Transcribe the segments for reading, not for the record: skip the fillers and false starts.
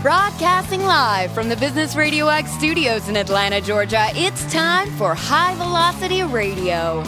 Broadcasting live from the Business Radio X studios in Atlanta, Georgia, it's time for High Velocity Radio.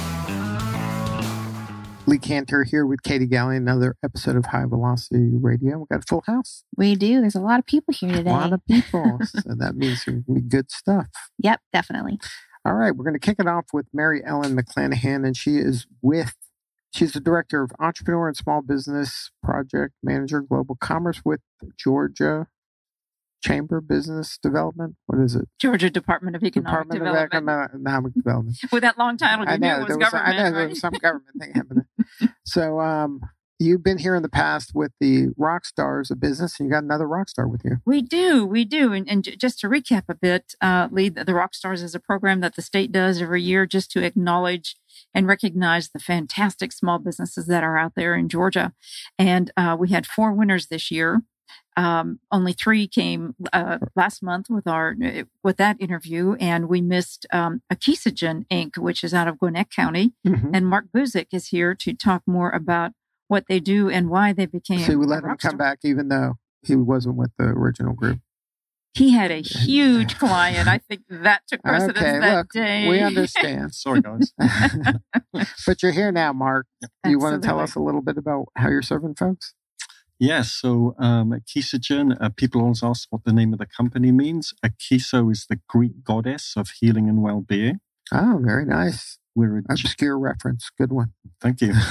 Lee Cantor here with Katie Gallion, another episode of High Velocity Radio. We've got a full house. We do. There's a lot of people here today. A lot of people. So that means there's going to be good stuff. Yep, definitely. All right. We're going to kick it off with Mary Ellen McClanahan, and she's the Director of Entrepreneur and Small Business Project Manager, Global Commerce with Georgia Chamber Business Development. What is it? Georgia Department of Economic Development. With that long title, you knew it was government. I know there was some government thing happening. So you've been here in the past with the rock stars of business, and you got another rock star with you. We do. And just to recap a bit, Lee, the Rock Stars is a program that the state does every year just to acknowledge and recognize the fantastic small businesses that are out there in Georgia. And we had 4 winners this year. Only 3 came last month with that interview, and we missed Akisogen Inc., which is out of Gwinnett County. Mm-hmm. And Mark Buzik is here to talk more about what they do and why they became. So we let him come back, even though he wasn't with the original group. He had a huge client. I think that took precedence day. We understand. Sorry, guys. But you're here now, Mark. Do you want to tell us a little bit about how you're serving folks? Yes. So Akisogen, people always ask what the name of the company means. Akiso is the Greek goddess of healing and well-being. Oh, very nice. We're an obscure reference. Good one. Thank you.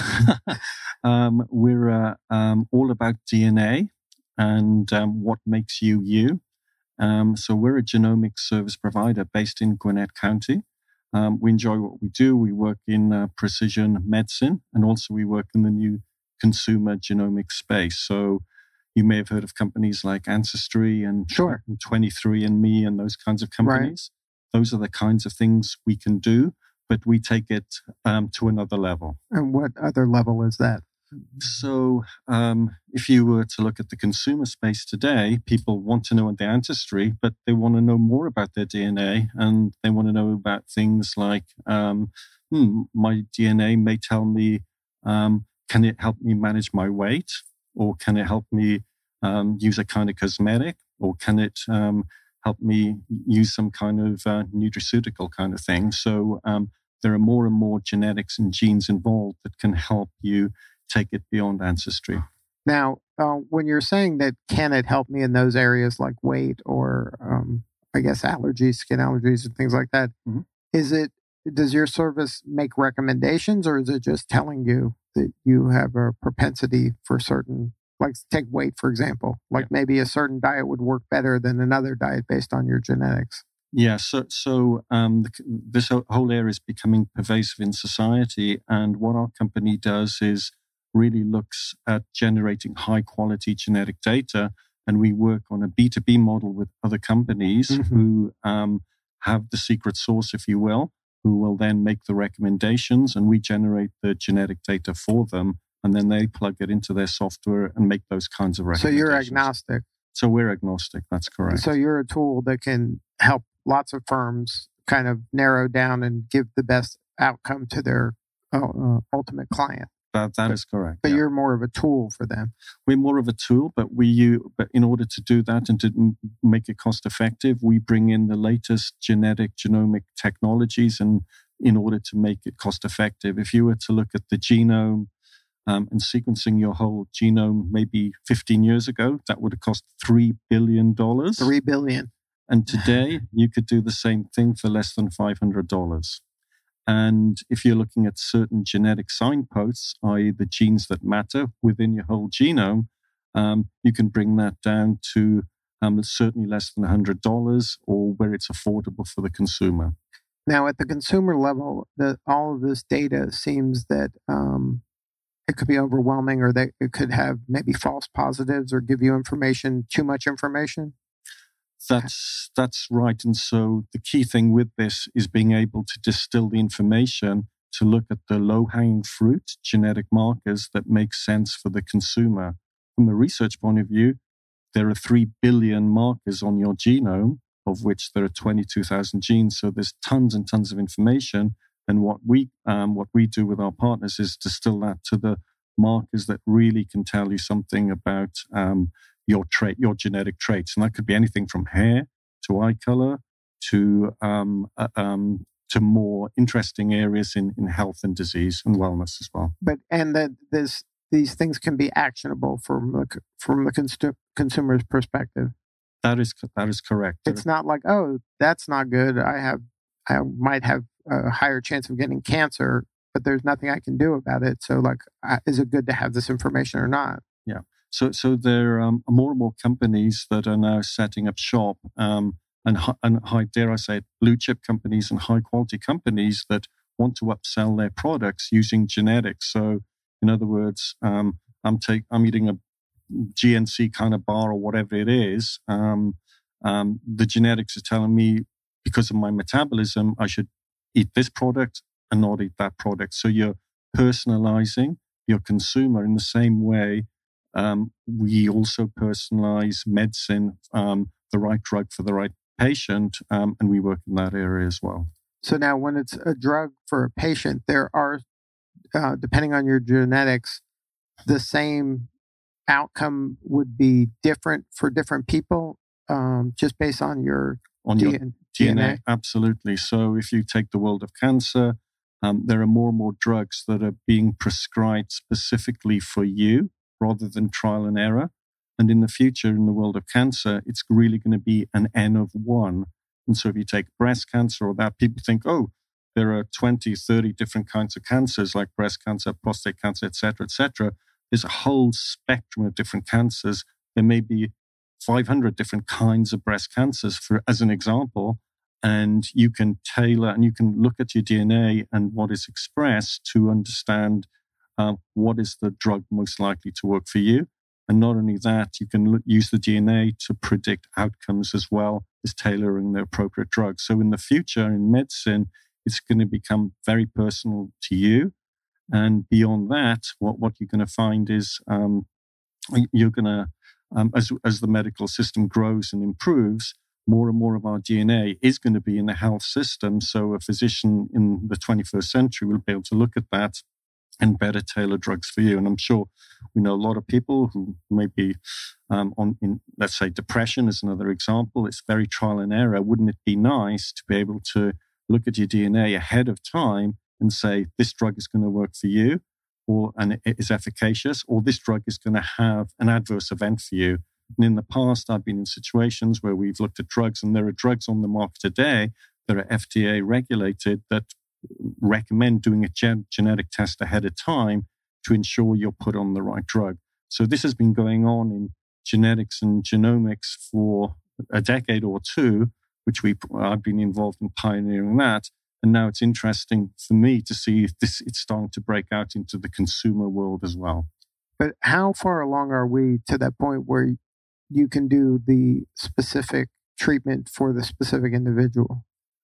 We're all about DNA and what makes you you. So we're a genomic service provider based in Gwinnett County. We enjoy what we do. We work in precision medicine, and also we work in the new consumer genomic space. So you may have heard of companies like Ancestry and 23andMe and those kinds of companies. Right. Those are the kinds of things we can do, but we take it to another level. And what other level is that? So if you were to look at the consumer space today, people want to know their ancestry, but they want to know more about their DNA, and they want to know about things like, my DNA may tell me, can it help me manage my weight? Or can it help me use a kind of cosmetic? Or can it help me use some kind of nutraceutical kind of thing? So there are more and more genetics and genes involved that can help you take it beyond ancestry. Now, when you're saying that, can it help me in those areas like weight or, I guess, allergies, skin allergies and things like that, mm-hmm. Does your service make recommendations, or is it just telling you that you have a propensity for certain, like take weight, for example, like maybe a certain diet would work better than another diet based on your genetics? Yeah, so this whole area is becoming pervasive in society, and what our company does is really looks at generating high quality genetic data, and we work on a B2B model with other companies mm-hmm. who have the secret sauce, if you will, who will then make the recommendations, and we generate the genetic data for them, and then they plug it into their software and make those kinds of recommendations. So you're agnostic. So we're agnostic, that's correct. So you're a tool that can help lots of firms kind of narrow down and give the best outcome to their ultimate client. That is correct. But you're more of a tool for them. We're more of a tool, but in order to do that and to make it cost effective, we bring in the latest genomic technologies, and in order to make it cost effective. If you were to look at the genome and sequencing your whole genome maybe 15 years ago, that would have cost $3 billion. $3 billion. And today you could do the same thing for less than $500. And if you're looking at certain genetic signposts, i.e. the genes that matter within your whole genome, you can bring that down to certainly less than $100, or where it's affordable for the consumer. Now, at the consumer level, all of this data seems that it could be overwhelming, or that it could have maybe false positives or give you too much information. That's right. And so the key thing with this is being able to distill the information to look at the low-hanging fruit genetic markers that make sense for the consumer. From a research point of view, there are 3 billion markers on your genome, of which there are 22,000 genes. So there's tons and tons of information. And what we do with our partners is distill that to the markers that really can tell you something about your genetic traits, and that could be anything from hair to eye color to more interesting areas in health and disease and wellness as well. But these things can be actionable from the consumer's perspective. That is correct. It's not like, oh, that's not good. I might have a higher chance of getting cancer, but there's nothing I can do about it. So, like, is it good to have this information or not? Yeah. So there are more and more companies that are now setting up shop, and high, dare I say it, blue chip companies and high quality companies that want to upsell their products using genetics. So, in other words, I'm eating a GNC kind of bar or whatever it is. The genetics are telling me, because of my metabolism, I should eat this product and not eat that product. So you're personalizing your consumer in the same way. We also personalize medicine, the right drug for the right patient, and we work in that area as well. So now when it's a drug for a patient, there are, depending on your genetics, the same outcome would be different for different people, just based on your DNA. Absolutely. So if you take the world of cancer, there are more and more drugs that are being prescribed specifically for you rather than trial and error. And in the future, in the world of cancer, it's really going to be an N of 1. And so if you take breast cancer or that, people think, oh, there are 20, 30 different kinds of cancers like breast cancer, prostate cancer, et cetera, et cetera. There's a whole spectrum of different cancers. There may be 500 different kinds of breast cancers, as an example, and you can tailor and you can look at your DNA and what is expressed to understand what is the drug most likely to work for you. And not only that, you can use the DNA to predict outcomes as well as tailoring the appropriate drug. So in the future, in medicine, it's going to become very personal to you. And beyond that, what you're going to find is you're going to, as the medical system grows and improves, more and more of our DNA is going to be in the health system. So a physician in the 21st century will be able to look at that and better tailor drugs for you. And I'm sure we know a lot of people who may be let's say, depression is another example. It's very trial and error. Wouldn't it be nice to be able to look at your DNA ahead of time and say, this drug is going to work for you, and it is efficacious, or this drug is going to have an adverse event for you? And in the past, I've been in situations where we've looked at drugs, and there are drugs on the market today that are FDA regulated that recommend doing a genetic test ahead of time to ensure you're put on the right drug. So this has been going on in genetics and genomics for a decade or two, which I've been involved in pioneering that. And now it's interesting for me to see if it's starting to break out into the consumer world as well. But how far along are we to that point where you can do the specific treatment for the specific individual?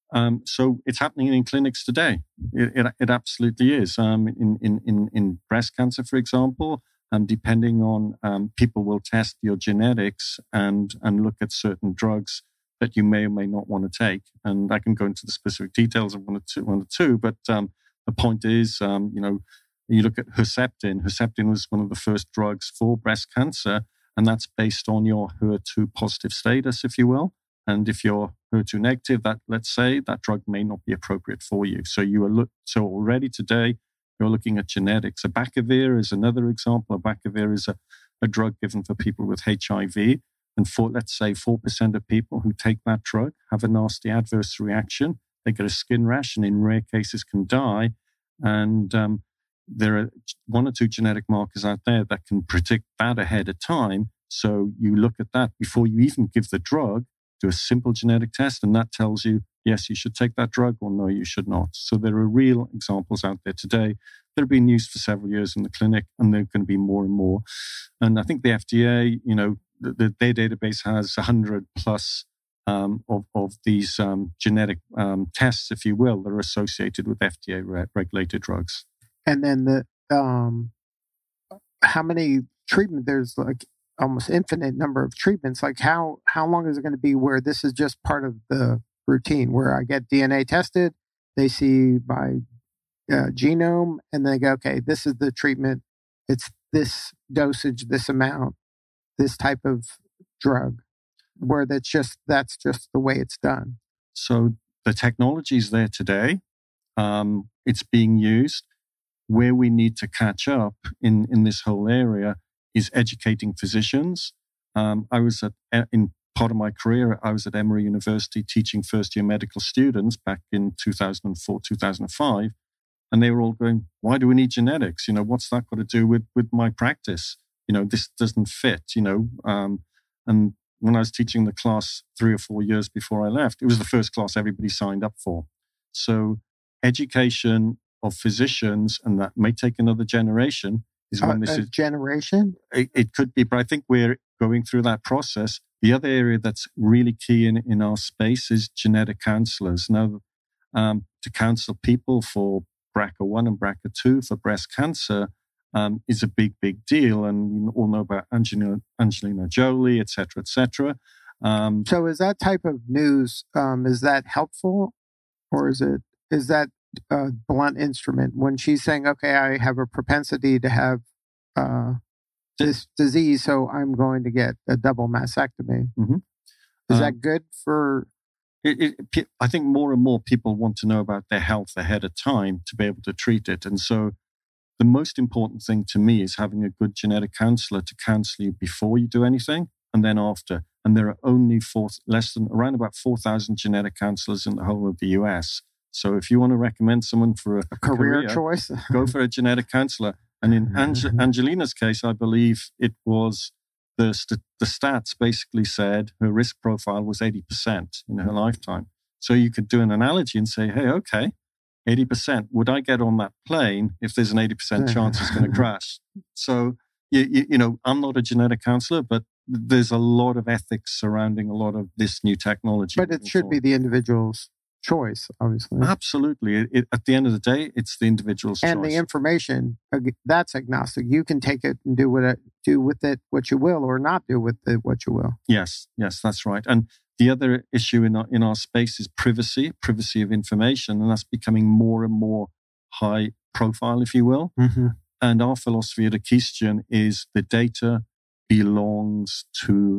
So it's happening in clinics today. It absolutely is. In breast cancer, for example, depending on people will test your genetics and look at certain drugs that you may or may not want to take. And I can go into the specific details of one or two. But the point is, you look at Herceptin. Herceptin was one of the first drugs for breast cancer, and that's based on your HER2 positive status, if you will. And if you're HER2 negative, let's say that drug may not be appropriate for you. So so already today you're looking at genetics. Abacavir is another example. Abacavir is a drug given for people with HIV, and let's say 4% of people who take that drug have a nasty adverse reaction. They get a skin rash, and in rare cases can die. And there are 1 or 2 genetic markers out there that can predict that ahead of time. So you look at that before you even give the drug. Do a simple genetic test, and that tells you, yes, you should take that drug, or no, you should not. So there are real examples out there today that have been used for several years in the clinic, and they're going to be more and more. And I think the FDA, their database has 100 plus of these genetic tests, if you will, that are associated with FDA regulated drugs. And then how many treatment? There's like almost infinite number of treatments. Like how long is it going to be where this is just part of the routine, where I get DNA tested, they see my genome, and they go, okay, this is the treatment. It's this dosage, this amount. this type of drug, where that's just the way it's done? So the technology is there today. It's being used. Where we need to catch up in this whole area is educating physicians. I was in part of my career, I was at Emory University teaching first-year medical students back in 2004, 2005. And they were all going, why do we need genetics? What's that got to do with my practice? This doesn't fit, And when I was teaching the class 3 or 4 years before I left, it was the first class everybody signed up for. So education of physicians, and that may take another generation, is when this is... Generation? It could be, but I think we're going through that process. The other area that's really key in our space is genetic counselors. Now, to counsel people for BRCA1 and BRCA2 for breast cancer is a big, big deal. And we all know about Angelina Jolie, et cetera, et cetera. So is that type of news, is that helpful? Or is that a blunt instrument when she's saying, okay, I have a propensity to have this disease, so I'm going to get a double mastectomy? Mm-hmm. Is that good for... I think more and more people want to know about their health ahead of time to be able to treat it. And so the most important thing to me is having a good genetic counselor to counsel you before you do anything and then after. And there are only around about 4,000 genetic counselors in the whole of the US. So if you want to recommend someone for a career choice, go for a genetic counselor. And in Angelina's case, I believe it was the stats basically said her risk profile was 80% in her lifetime. So you could do an analogy and say, hey, okay, 80%. Would I get on that plane if there's an 80% chance it's going to crash? So, I'm not a genetic counselor, but there's a lot of ethics surrounding a lot of this new technology. But it should be the individual's choice, obviously. Absolutely. At the end of the day, it's the individual's choice. And the information, that's agnostic. You can take it and do with it what you will, or not do with it what you will. Yes, that's right. And the other issue in our space is privacy of information, and that's becoming more and more high profile, if you will. Mm-hmm. And our philosophy at Akeistion is the data belongs to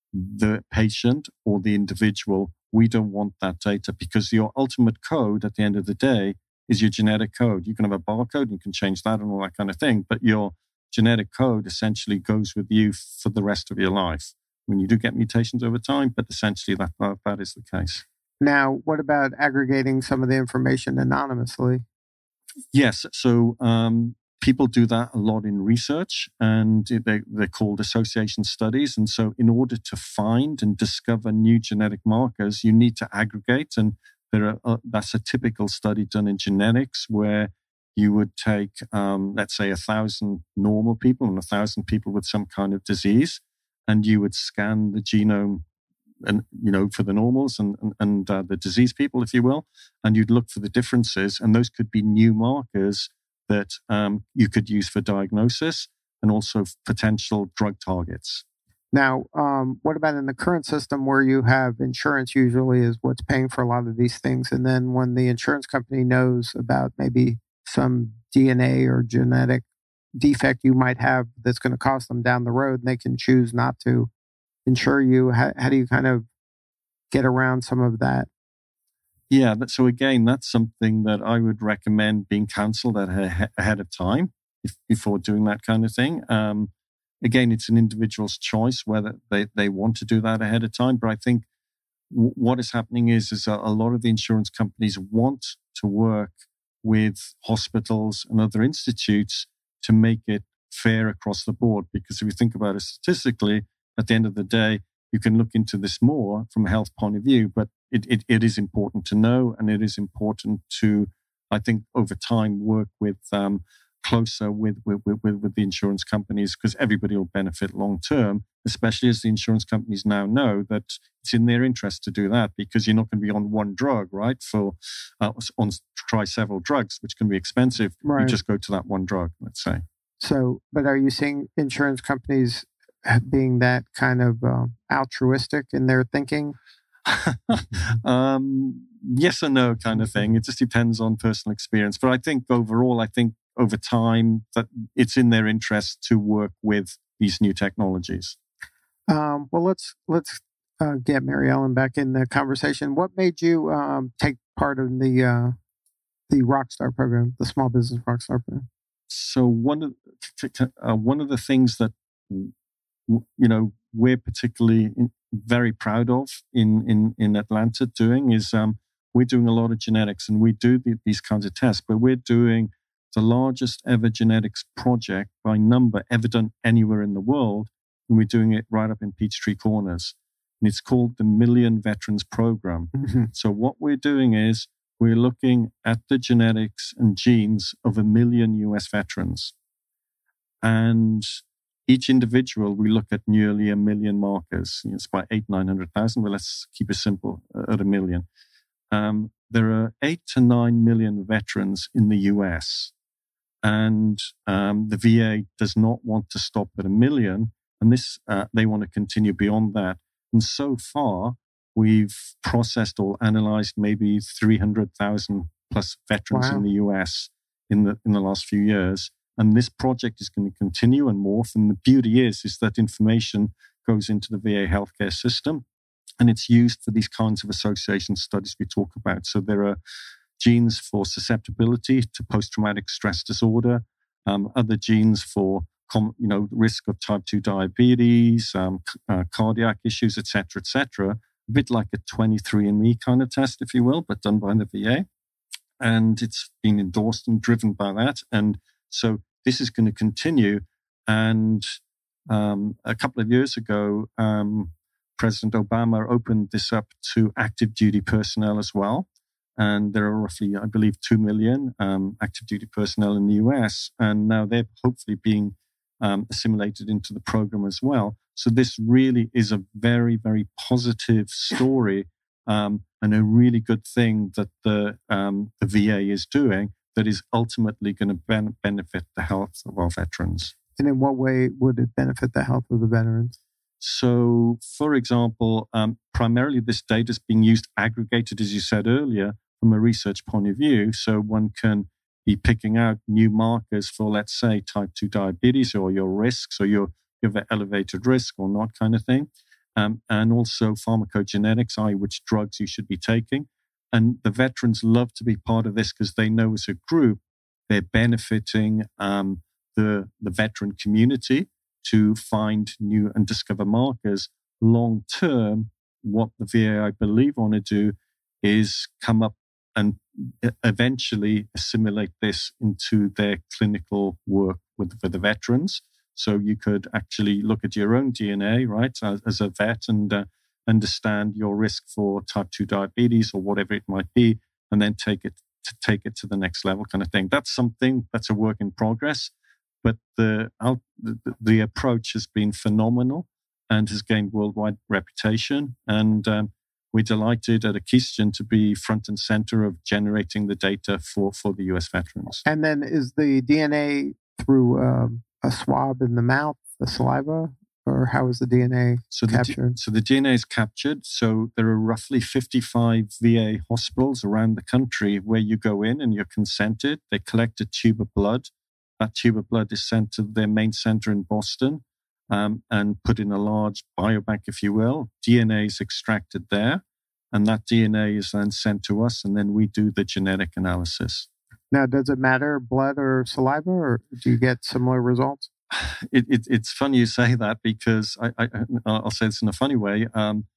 the patient or the individual. We don't want that data because your ultimate code at the end of the day is your genetic code. You can have a barcode, you can change that and all that kind of thing, but your genetic code essentially goes with you for the rest of your life. When you do get mutations over time, but essentially that is the case. Now, what about aggregating some of the information anonymously? Yes. So people do that a lot in research, and they're called association studies. And so in order to find and discover new genetic markers, you need to aggregate. And that's a typical study done in genetics where you would take, let's say, 1,000 normal people and 1,000 people with some kind of disease, and you would scan the genome, and for the normals and the disease people, if you will, and you'd look for the differences, and those could be new markers that you could use for diagnosis and also potential drug targets. Now, what about in the current system where you have insurance usually is what's paying for a lot of these things, and then when the insurance company knows about maybe some DNA or genetic defect you might have that's going to cost them down the road, and they can choose not to insure you. How do you kind of get around some of that? Yeah, so again, that's something that I would recommend being counseled ahead of time before doing that kind of thing. Again, it's an individual's choice whether they want to do that ahead of time. But I think what is happening is a lot of the insurance companies want to work with hospitals and other institutes to make it fair across the board. Because if you think about it statistically, at the end of the day, you can look into this more from a health point of view, but it is important to know, and it is important to, I think, over time work with closer with the insurance companies, because everybody will benefit long term, especially as the insurance companies now know that it's in their interest to do that, because you're not going to be on one drug, right? Try several drugs, which can be expensive. Right. You just go to that one drug, let's say. So, but are you seeing insurance companies being that kind of altruistic in their thinking? Yes or no kind of thing. It just depends on personal experience. But I think overall, over time that it's in their interest to work with these new technologies. Well, let's get Mary Ellen back in the conversation. What made you take part in the Rockstar program, the Small Business Rockstar program? So one of the things that we're particularly very proud of in Atlanta doing is we're doing a lot of genetics, and we do these kinds of tests, but we're doing the largest ever genetics project by number ever done anywhere in the world, and we're doing it right up in Peachtree Corners. And it's called the Million Veterans Program. Mm-hmm. So what we're doing is we're looking at the genetics and genes of 1 million US veterans. And each individual, we look at nearly 1 million markers. It's about 800,000-900,000, but let's keep it simple at 1 million. There are 8 to 9 million veterans in the US. And the VA does not want to stop at 1 million. And they want to continue beyond that. And so far, we've processed or analyzed maybe 300,000 plus veterans in the US in the last few years. And this project is going to continue and morph. And the beauty is that information goes into the VA healthcare system, and it's used for these kinds of association studies we talk about. So there are genes for susceptibility to post-traumatic stress disorder, other genes for risk of type 2 diabetes, cardiac issues, et cetera, a bit like a 23andMe kind of test, if you will, but done by the VA. And it's been endorsed and driven by that. And so this is going to continue. And a couple of years ago, President Obama opened this up to active duty personnel as well. And there are roughly, I believe, 2 million active duty personnel in the US. And now they're hopefully being assimilated into the program as well. So this really is a very, very positive story and a really good thing that the VA is doing that is ultimately going to benefit the health of our veterans. And in what way would it benefit the health of the veterans? So, for example, primarily this data is being used aggregated, as you said earlier, from a research point of view. So one can be picking out new markers for, let's say, type 2 diabetes or your risks or you have an elevated risk or not kind of thing. And also pharmacogenetics, i.e. which drugs you should be taking. And the veterans love to be part of this because they know as a group they're benefiting the veteran community to find new and discover markers. Long term, what the VA, I believe, want to do is come up and eventually assimilate this into their clinical work with the veterans. So you could actually look at your own DNA, right, as a vet and understand your risk for type 2 diabetes or whatever it might be, and then take it to the next level kind of thing. That's something that's a work in progress, but the approach has been phenomenal and has gained worldwide reputation. And we're delighted at Akeistion to be front and center of generating the data for the US veterans. And then is the DNA through a swab in the mouth, the saliva, or how is the DNA captured? So the DNA is captured. So there are roughly 55 VA hospitals around the country where you go in and you're consented. They collect a tube of blood. That tube of blood is sent to their main center in Boston and put in a large biobank, if you will. DNA is extracted there, and that DNA is then sent to us, and then we do the genetic analysis. Now, does it matter, blood or saliva, or do you get similar results? It's funny you say that because I'll say this in a funny way.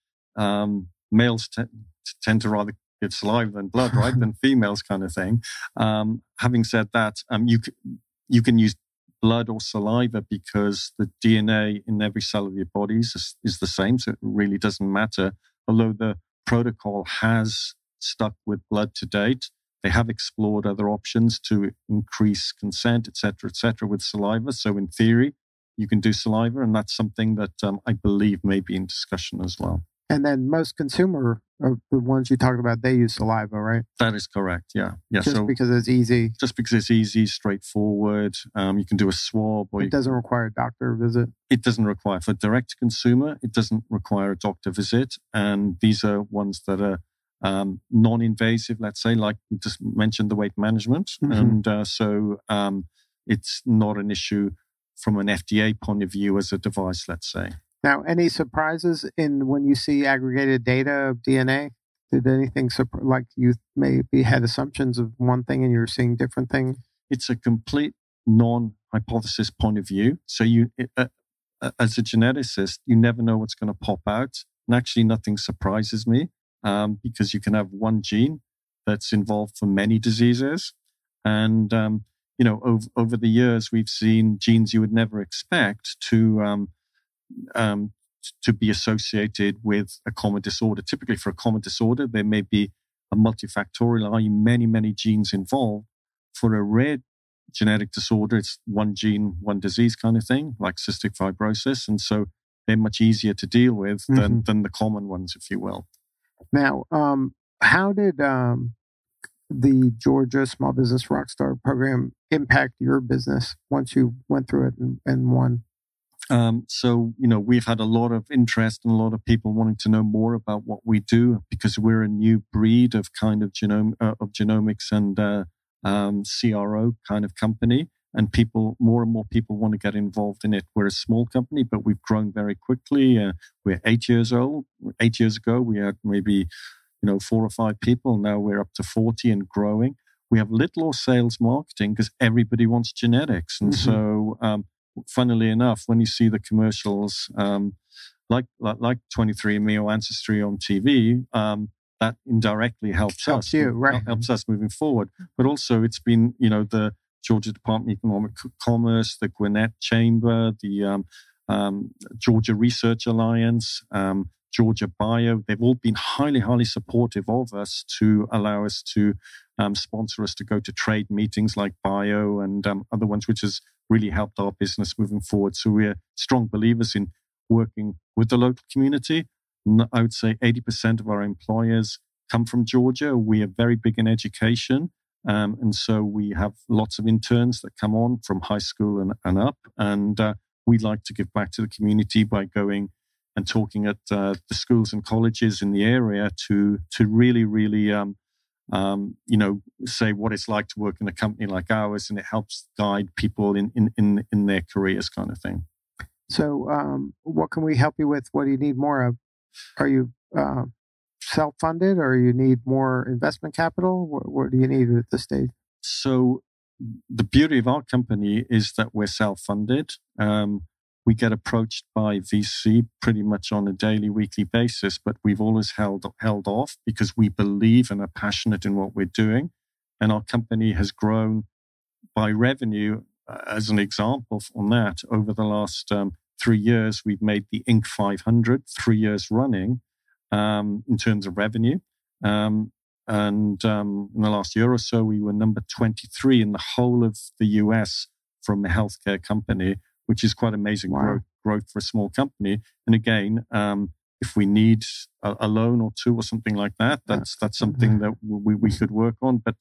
Males tend to rather give saliva than blood, right? Than females, kind of thing. Having said that, you can use blood or saliva because the DNA in every cell of your body is the same, so it really doesn't matter. Although the protocol has stuck with blood to date, they have explored other options to increase consent, et cetera, with saliva. So in theory, you can do saliva, and that's something that I believe may be in discussion as well. And then most consumer, the ones you talked about, they use saliva, right? That is correct, yeah. Just because it's easy. Just because it's easy, straightforward. You can do a swab. Or it doesn't require a doctor visit? It doesn't require. For direct-to-consumer, it doesn't require a doctor visit. And these are ones that are non-invasive, let's say, like we just mentioned, the weight management. Mm-hmm. And so it's not an issue from an FDA point of view as a device, let's say. Now, any surprises in when you see aggregated data of DNA? Did anything like you maybe had assumptions of one thing and you're seeing different things? It's a complete non-hypothesis point of view. So as a geneticist, you never know what's going to pop out. And actually, nothing surprises me because you can have one gene that's involved for many diseases. And, over the years, we've seen genes you would never expect to be associated with a common disorder. Typically, for a common disorder, there may be a multifactorial, i.e. many genes involved. For a rare genetic disorder, it's one gene, one disease kind of thing, like cystic fibrosis. And so they're much easier to deal with than the common ones, if you will. Now, how did the Georgia Small Business Rockstar program impact your business once you went through it and won? We've had a lot of interest and a lot of people wanting to know more about what we do because we're a new breed of kind of genomics and CRO kind of company. And more and more people want to get involved in it. We're a small company, but we've grown very quickly. We're 8 years old. 8 years ago, we had maybe 4 or 5 people. Now we're up to 40 and growing. We have little or sales marketing because everybody wants genetics. And so, funnily enough, when you see the commercials, like 23andMe or Ancestry on TV, that indirectly helps us. You, right? Helps us moving forward. But also, it's been the Georgia Department of Economic Commerce, the Gwinnett Chamber, the Georgia Research Alliance, Georgia Bio. They've all been highly supportive of us to allow us to sponsor us to go to trade meetings like Bio and other ones, which has really helped our business moving forward. So we're strong believers in working with the local community. I would say 80% of our employers come from Georgia. We are very big in education. And so we have lots of interns that come on from high school and up. And we'd like to give back to the community by going and talking at the schools and colleges in the area to really say what it's like to work in a company like ours, and it helps guide people in their careers, kind of thing. So, what can we help you with? What do you need more of? Are you self-funded, or you need more investment capital? What do you need at this stage? So, the beauty of our company is that we're self-funded. We get approached by VC pretty much on a daily, weekly basis, but we've always held off because we believe and are passionate in what we're doing. And our company has grown by revenue, as an example on that. Over the last 3 years, we've made the Inc. 500 3 years running in terms of revenue. And in the last year or so, we were number 23 in the whole of the US from a healthcare company, which is quite amazing. Wow. growth for a small company. And again, if we need a loan or two or something like that, that's something that we could work on. But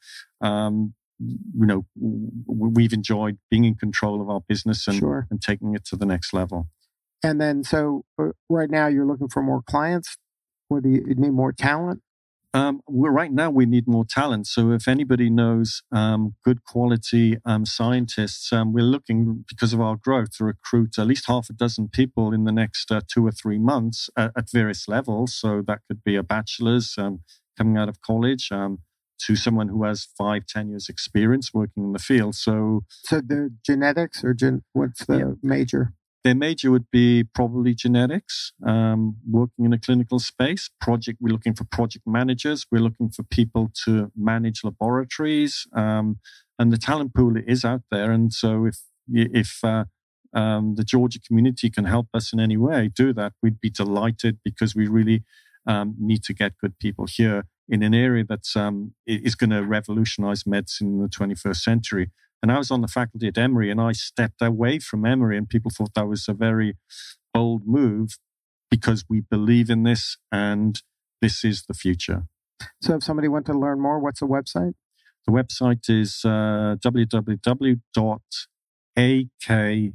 we've enjoyed being in control of our business and taking it to the next level. And then, so right now you're looking for more clients. What do you need? More talent? Right now we need more talent. So if anybody knows good quality scientists, we're looking, because of our growth, to recruit at least half a dozen people in the next 2 or 3 months at various levels. So that could be a bachelor's coming out of college to someone who has 5-10 years experience working in the field. So the genetics or what's the major? Their major would be probably genetics, working in a clinical space. We're looking for project managers. We're looking for people to manage laboratories. And the talent pool is out there. And so if the Georgia community can help us in any way do that, we'd be delighted, because we really need to get good people here in an area that's is going to revolutionize medicine in the 21st century. And I was on the faculty at Emory, and I stepped away from Emory, and people thought that was a very bold move, because we believe in this, and this is the future. So if somebody wants to learn more, what's the website? The website is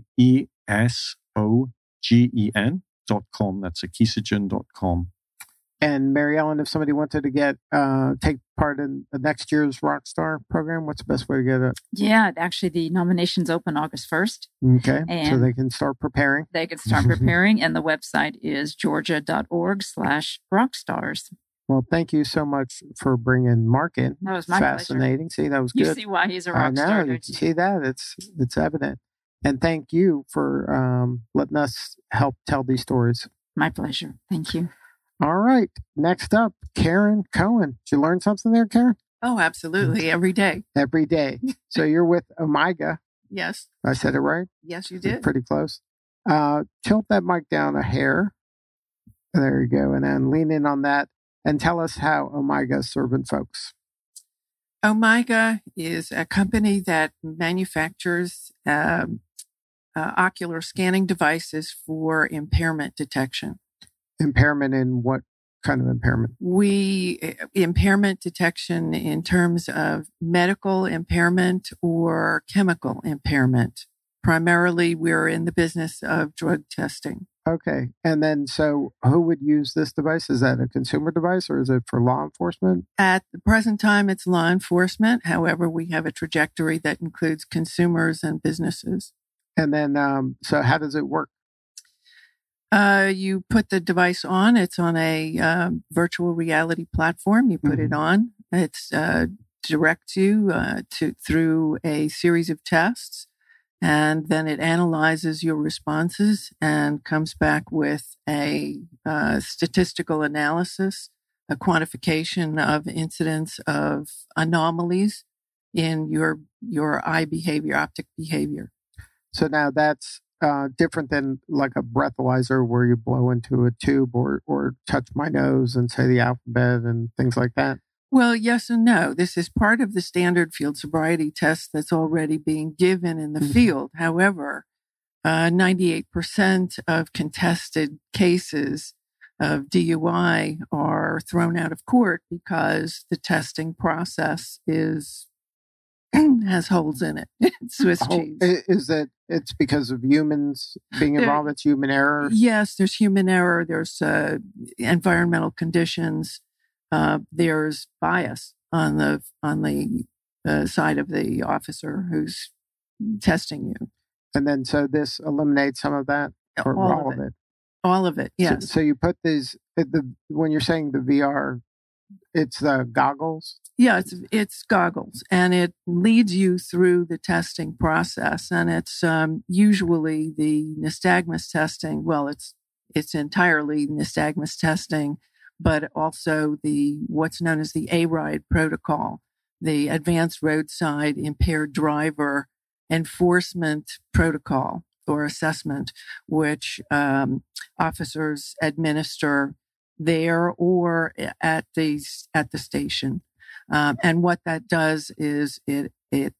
www.akesogen.com. That's akesogen.com. And Mary Ellen, if somebody wanted to get take part in the next year's Rockstar program, what's the best way to get it? Yeah, actually, the nominations open August 1st. Okay, so they can start preparing. They can start preparing, and the website is georgia.org/rockstars. Well, thank you so much for bringing Mark in. That was my fascinating. pleasure. See, that was good. You see why he's a rock star. I know. You see that? It's evident. And thank you for letting us help tell these stories. My pleasure. Thank you. All right. Next up, Karen Cohen. Did you learn something there, Karen? Oh, absolutely. Every day. Every day. So you're with Omega. Yes. I said it right? Yes, you did. Pretty close. Tilt that mic down a hair. There you go. And then lean in on that and tell us how Omega is serving folks. Omega is a company that manufactures ocular scanning devices for impairment detection. Impairment in what kind of impairment? Impairment detection in terms of medical impairment or chemical impairment. Primarily, we're in the business of drug testing. Okay. And then, so who would use this device? Is that a consumer device or is it for law enforcement? At the present time, it's law enforcement. However, we have a trajectory that includes consumers and businesses. And then, so how does it work? You put the device on. It's on a virtual reality platform. You put it on. It's directs you through a series of tests, and then it analyzes your responses and comes back with a statistical analysis, a quantification of incidence of anomalies in your eye behavior, optic behavior. So now that's different than like a breathalyzer where you blow into a tube or touch my nose and say the alphabet and things like that? Well, yes and no. This is part of the standard field sobriety test that's already being given in the field. However, 98% of contested cases of DUI are thrown out of court because the testing process has holes in it. It's Swiss cheese. Is that it's because of humans being involved? It's human error? Yes, there's human error. There's environmental conditions. There's bias on the side of the officer who's testing you. And then, so this eliminates some of that? Or all of it? All of it, yes. So you put these, when you're saying the VR, it's the goggles? Yeah, it's goggles, and it leads you through the testing process. And it's usually the nystagmus testing. Well, it's entirely nystagmus testing, but also what's known as the ARIDE protocol, the Advanced Roadside Impaired Driver Enforcement Protocol or assessment, which officers administer there or at the station. And what that does is it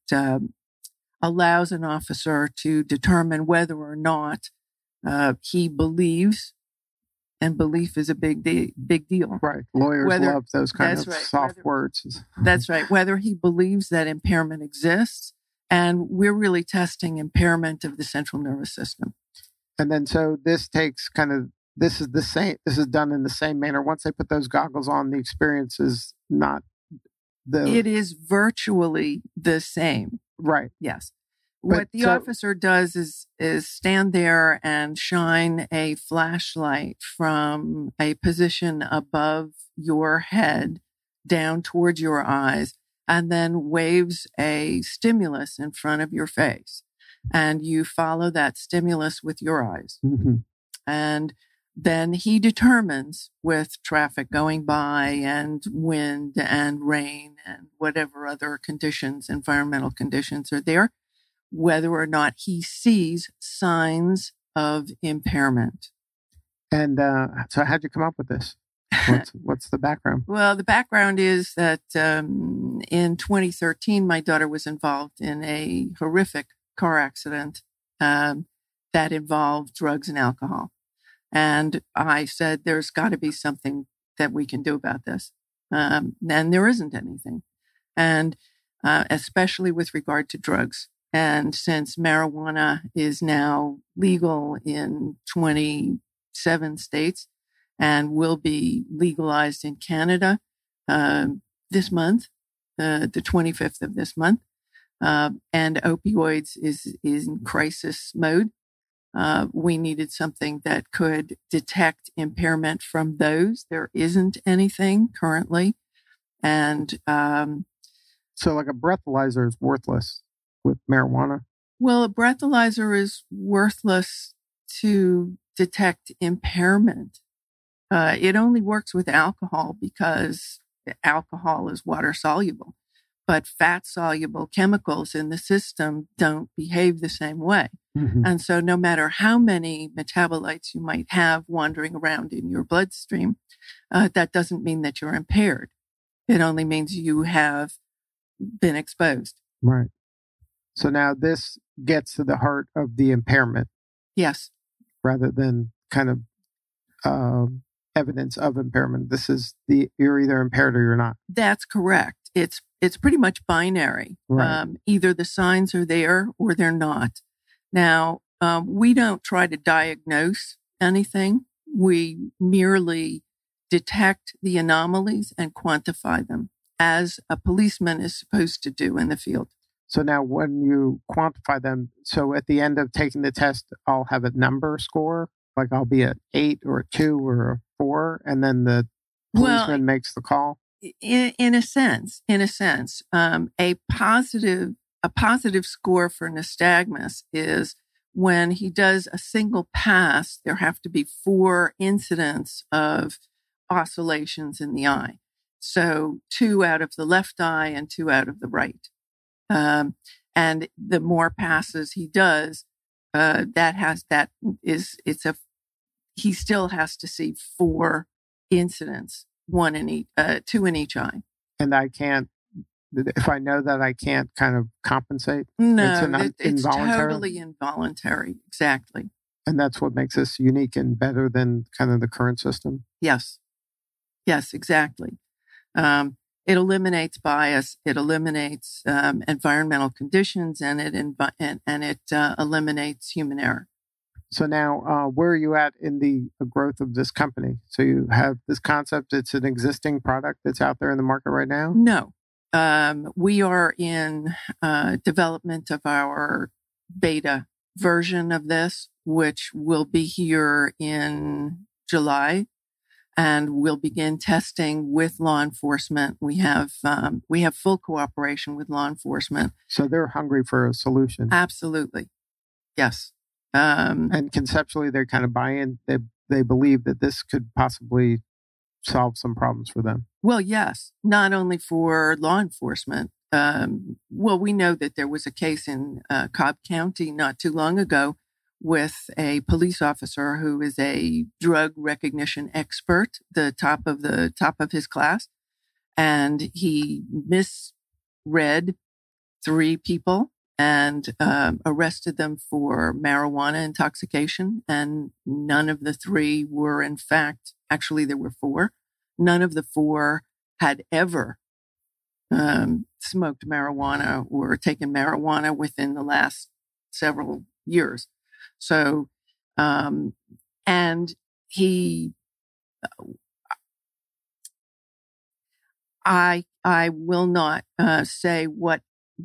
allows an officer to determine whether or not he believes, and belief is a big deal. Right. Lawyers love those kind of soft words. That's right. Whether he believes that impairment exists, and we're really testing impairment of the central nervous system. And then, so this takes this is the same. This is done in the same manner. Once they put those goggles on, the experience is not It is virtually the same. Right. Yes. What the officer does is stand there and shine a flashlight from a position above your head down towards your eyes, and then waves a stimulus in front of your face. And you follow that stimulus with your eyes. Mm-hmm. And then he determines, with traffic going by and wind and rain and whatever other conditions, environmental conditions are there, whether or not he sees signs of impairment. And so how'd you come up with this? What's the background? Well, the background is that in 2013, my daughter was involved in a horrific car accident that involved drugs and alcohol. And I said, there's got to be something that we can do about this. And there isn't anything. And especially with regard to drugs. And since marijuana is now legal in 27 states, and will be legalized in Canada this month, the 25th of this month. And opioids is in crisis mode. We needed something that could detect impairment from those. There isn't anything currently. And so like a breathalyzer is worthless with marijuana? Well, a breathalyzer is worthless to detect impairment. It only works with alcohol because alcohol is water soluble. But fat soluble chemicals in the system don't behave the same way. Mm-hmm. And so no matter how many metabolites you might have wandering around in your bloodstream, that doesn't mean that you're impaired. It only means you have been exposed. Right. So now this gets to the heart of the impairment. Yes. Rather than kind of evidence of impairment. This is you're either impaired or you're not. That's correct. It's pretty much binary. Right. Either the signs are there or they're not. Now, we don't try to diagnose anything. We merely detect the anomalies and quantify them, as a policeman is supposed to do in the field. So now when you quantify them, so at the end of taking the test, I'll have a number score, like I'll be at 8 or a 2 or a 4, and then the policeman makes the call? In a sense, a positive score for nystagmus is when he does a single pass, there have to be 4 incidents of oscillations in the eye. So 2 out of the left eye and 2 out of the right. And the more passes he does, he still has to see 4 incidents, 2 in each eye. And I can't, if I know that, I can't kind of compensate? No, it's totally involuntary. Exactly. And that's what makes this unique and better than kind of the current system? Yes, exactly. It eliminates bias. It eliminates environmental conditions, and it eliminates human error. So now, where are you at in the growth of this company? So you have this concept; it's an existing product that's out there in the market right now? No, we are in development of our beta version of this, which will be here in July. And we'll begin testing with law enforcement. We have full cooperation with law enforcement. So they're hungry for a solution. Absolutely, yes. And conceptually, they're kind of buy in. They believe that this could possibly solve some problems for them. Well, yes, not only for law enforcement. We know that there was a case in Cobb County not too long ago with a police officer who is a drug recognition expert, the top of his class. And he misread 3 people and arrested them for marijuana intoxication. And none of the 3 were, in fact, actually there were 4. None of the 4 had ever smoked marijuana or taken marijuana within the last several years. So, and he, I will not say what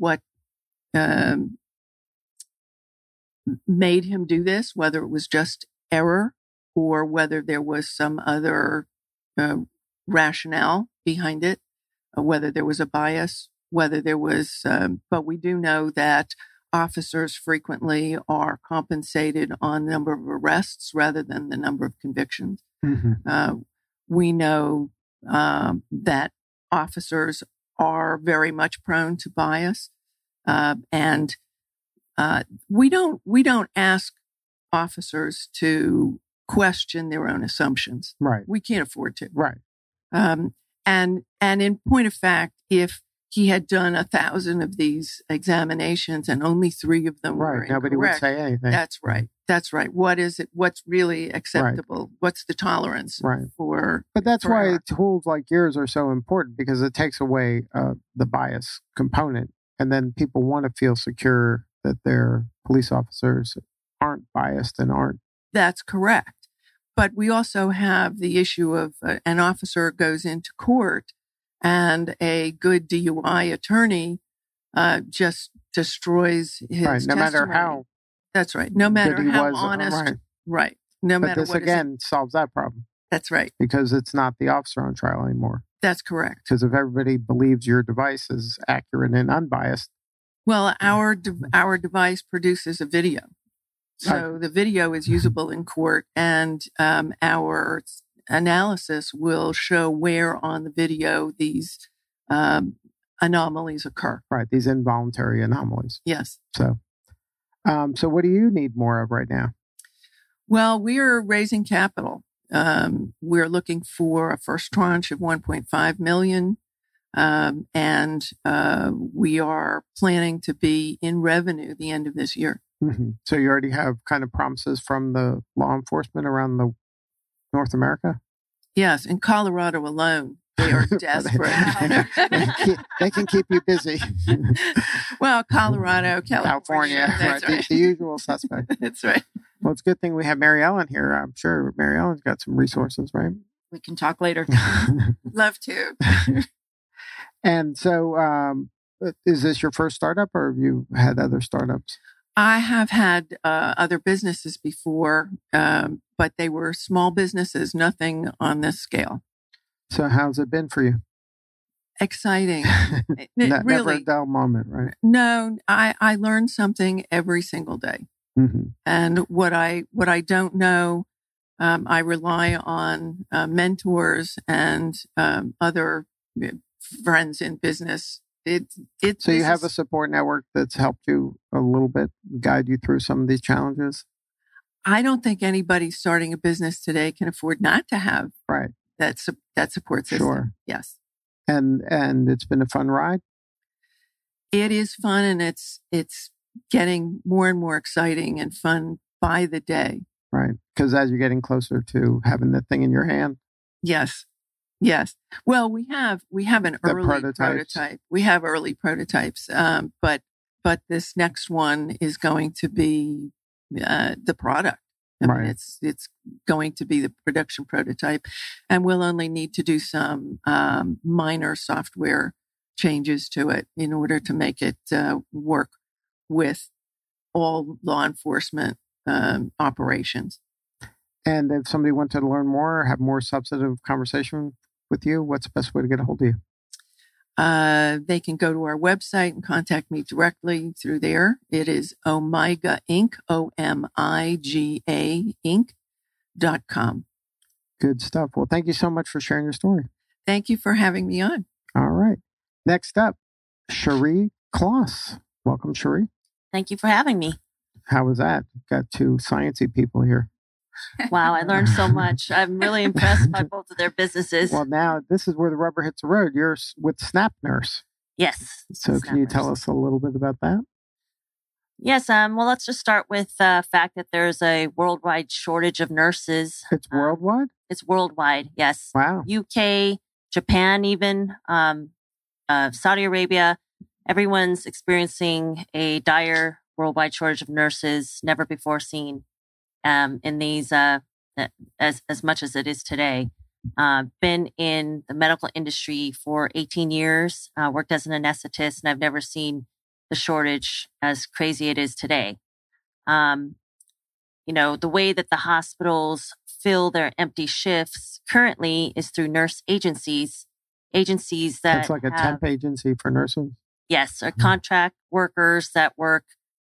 made him do this, whether it was just error or whether there was some other rationale behind it, whether there was a bias, whether there was, but we do know that officers frequently are compensated on the number of arrests rather than the number of convictions. Mm-hmm. We know that officers are very much prone to bias, and we don't ask officers to question their own assumptions. Right. We can't afford to. Right. And in point of fact, if he had done 1,000 of these examinations and only 3 of them were incorrect, nobody would say anything. That's right. What is it? What's really acceptable? Right. What's the tolerance for? But that's why tools like yours are so important, because it takes away the bias component, and then people want to feel secure that their police officers aren't biased and aren't. That's correct. But we also have the issue of an officer goes into court and a good DUI attorney just destroys his Right. No testimony. matter how. That's right. No matter good he how was, honest. right. Right. No But matter this what. again solves that problem That's right. because it's not the officer on trial anymore. That's correct. Because if everybody believes your device is accurate and unbiased, Well, our device produces a video. So the video is usable in court, and our analysis will show where on the video these anomalies occur. right, these involuntary anomalies. Yes. So, so what do you need more of right now? Well, we are raising capital. We're looking for a first tranche of 1.5 million. And we are planning to be in revenue at the end of this year. Mm-hmm. So you already have kind of promises from the law enforcement around the North America? Yes, in Colorado alone, they are desperate. They can keep you busy. Well, Colorado, California, that's right. right. The usual suspect. That's right. Well, it's a good thing we have Mary Ellen here. I'm sure Mary Ellen's got some resources, right? We can talk later. Love to. And so, is this your first startup, or have you had other startups? I have had other businesses before, but they were small businesses, nothing on this scale. So, how's it been for you? Exciting. Never Really. a dull moment, right? No, I learn something every single day. Mm-hmm. And what I don't know, I rely on mentors and other friends in business. So you have a support network that's helped you a little bit, guide you through some of these challenges? I don't think anybody starting a business today can afford not to have Right. that support system. Sure. Yes. And it's been a fun ride? It is fun, and it's getting more and more exciting and fun by the day. Right. Because as you're getting closer to having the thing in your hand. Yes. Yes. Well, we have an The early prototypes. prototype. We have early prototypes, but this next one is going to be the product. I mean, Right. it's going to be the production prototype, and we'll only need to do some minor software changes to it in order to make it work with all law enforcement operations. And if somebody wanted to learn more or have more substantive conversation with you, what's the best way to get a hold of you? They can go to our website and contact me directly through there. It is Omiga Inc., OMIGA Inc.com. Good stuff. Well, thank you so much for sharing your story. Thank you for having me on. All right. Next up, Cherie Kloss. Welcome, Cherie. Thank you for having me. How was that? Got two sciencey people here. Wow, I learned so much. I'm really impressed by both of their businesses. Well, now this is where the rubber hits the road. You're with Snap Nurse. Yes. So can you tell us a little bit about that? Yes. Well, let's just start with the fact that there's a worldwide shortage of nurses. It's worldwide? It's worldwide. Yes. Wow. UK, Japan, even Saudi Arabia. Everyone's experiencing a dire worldwide shortage of nurses, never before seen. In these, as much as it is today. Been in the medical industry for 18 years, worked as an anesthetist, and I've never seen the shortage as crazy it is today. The way that the hospitals fill their empty shifts currently is through nurse agencies that It's like a temp agency for nurses? Yes, are contract workers that work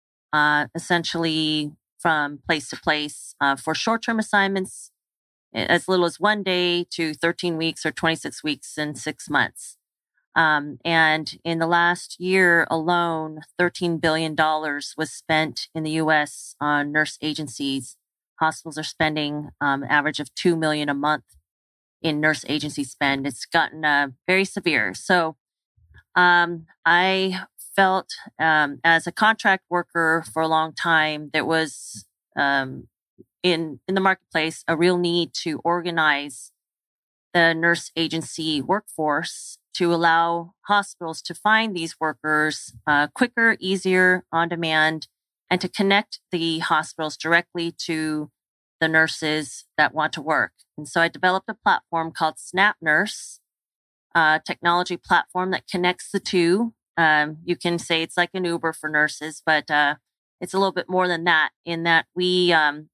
essentially from place to place for short-term assignments, as little as 1 day to 13 weeks or 26 weeks and 6 months. And in the last year alone, $13 billion was spent in the U.S. on nurse agencies. Hospitals are spending an average of $2 million a month in nurse agency spend. It's gotten very severe. So I felt as a contract worker for a long time, there was in the marketplace a real need to organize the nurse agency workforce to allow hospitals to find these workers quicker, easier, on demand, and to connect the hospitals directly to the nurses that want to work. And so I developed a platform called Snap Nurse, a technology platform that connects the two. You can say it's like an Uber for nurses, but it's a little bit more than that in that we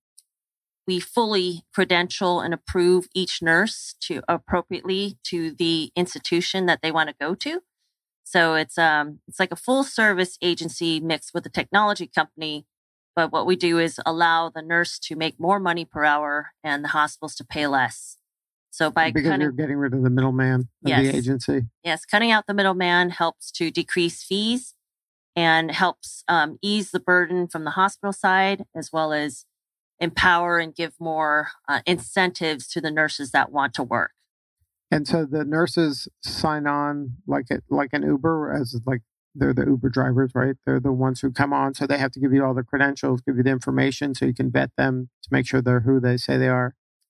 fully credential and approve each nurse to appropriately to the institution that they want to go to. So it's like a full service agency mixed with a technology company. But what we do is allow the nurse to make more money per hour and the hospitals to pay less. So because you're getting rid of the middleman of the agency. Yes, cutting out the middleman helps to decrease fees and helps ease the burden from the hospital side, as well as empower and give more incentives to the nurses that want to work. And so the nurses sign on like an Uber, as like they're the Uber drivers, right? They're the ones who come on. So they have to give you all the credentials, give you the information so you can vet them to make sure they're who they say they are.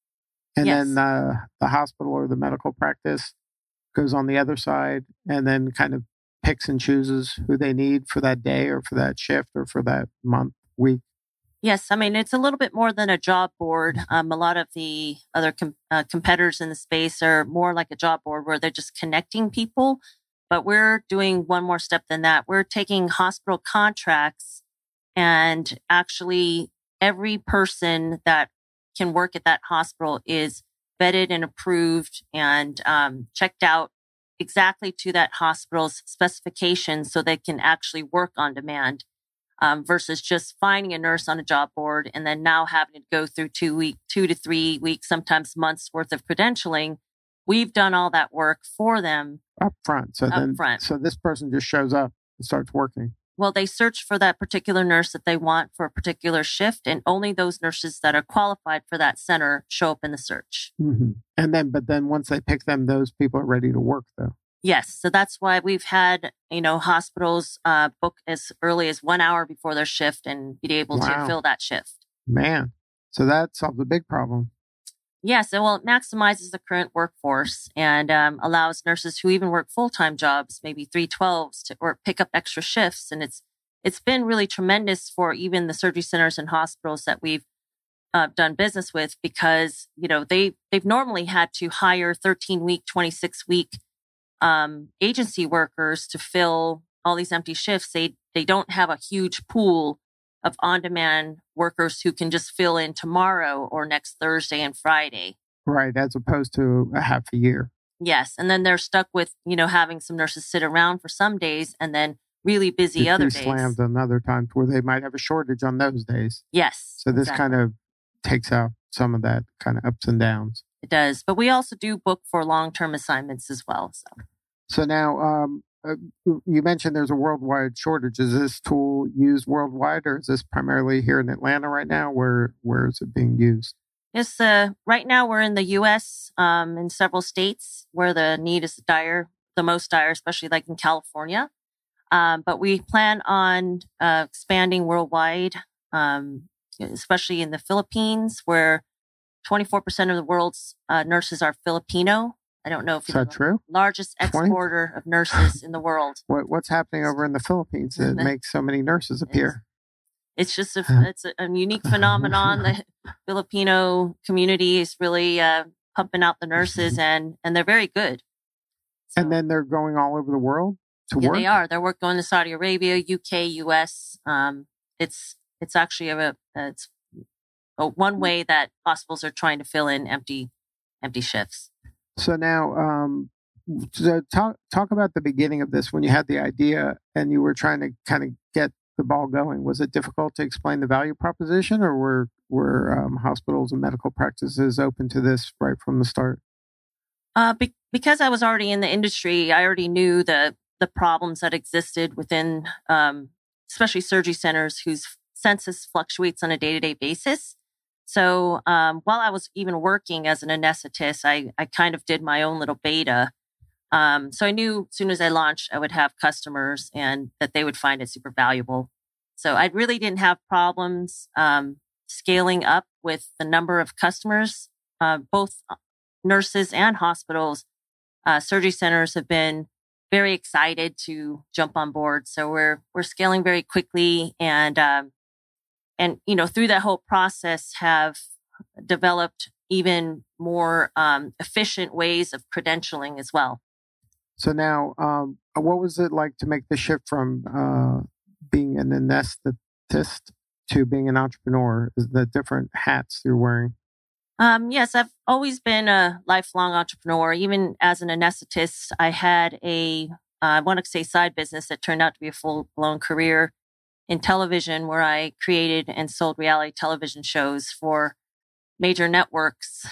And then the hospital or the medical practice goes on the other side and then kind of picks and chooses who they need for that day or for that shift or for that month, week. Yes. I mean, it's a little bit more than a job board. A lot of the other competitors in the space are more like a job board where they're just connecting people. But we're doing one more step than that. We're taking hospital contracts and actually every person that can work at that hospital is vetted and approved and checked out exactly to that hospital's specifications so they can actually work on demand versus just finding a nurse on a job board and then now having to go through 2 to 3 weeks, sometimes months worth of credentialing. We've done all that work for them up front. So this person just shows up and starts working. Well, they search for that particular nurse that they want for a particular shift, and only those nurses that are qualified for that center show up in the search. Mm-hmm. But then once they pick them, those people are ready to work, though. Yes, so that's why we've had hospitals book as early as 1 hour before their shift and be able to fill that shift. Man, so that solves a big problem. Yes, it maximizes the current workforce and allows nurses who even work full-time jobs, maybe 312s, or pick up extra shifts. And it's been really tremendous for even the surgery centers and hospitals that we've done business with because they've normally had to hire 13-week, 26-week agency workers to fill all these empty shifts. They don't have a huge pool of on-demand workers who can just fill in tomorrow or next Thursday and Friday. Right, as opposed to a half a year. Yes, and then they're stuck with, having some nurses sit around for some days and then really busy other days. Slammed on other times where they might have a shortage on those days. Yes. So this kind of takes out some of that kind of ups and downs. It does, but we also do book for long-term assignments as well. So now, you mentioned there's a worldwide shortage. Is this tool used worldwide, or is this primarily here in Atlanta right now? Where is it being used? Yes, right now we're in the U.S. In several states where the need is the most dire, especially like in California. But we plan on expanding worldwide, especially in the Philippines, where 24% of the world's nurses are Filipino. I don't know if you're the largest exporter of nurses in the world. What's happening over in the Philippines that makes so many nurses appear? It's just it's a unique phenomenon. The Filipino community is really pumping out the nurses, and they're very good. So, and then they're going all over the world to work? They are. They're going to Saudi Arabia, UK, US. It's actually it's one way that hospitals are trying to fill in empty shifts. So now, talk about the beginning of this when you had the idea and you were trying to kind of get the ball going. Was it difficult to explain the value proposition, or were hospitals and medical practices open to this right from the start? Because I was already in the industry, I already knew the problems that existed within, especially surgery centers whose census fluctuates on a day-to-day basis. So while I was even working as an anesthetist, I kind of did my own little beta. So I knew as soon as I launched, I would have customers and that they would find it super valuable. So I really didn't have problems scaling up with the number of customers. Both nurses and hospitals, surgery centers have been very excited to jump on board. So we're scaling very quickly and through that whole process have developed even more efficient ways of credentialing as well. So now, what was it like to make the shift from being an anesthetist to being an entrepreneur? Is the different hats you're wearing? Yes, I've always been a lifelong entrepreneur. Even as an anesthetist, I had I want to say side business that turned out to be a full-blown career in television, where I created and sold reality television shows for major networks,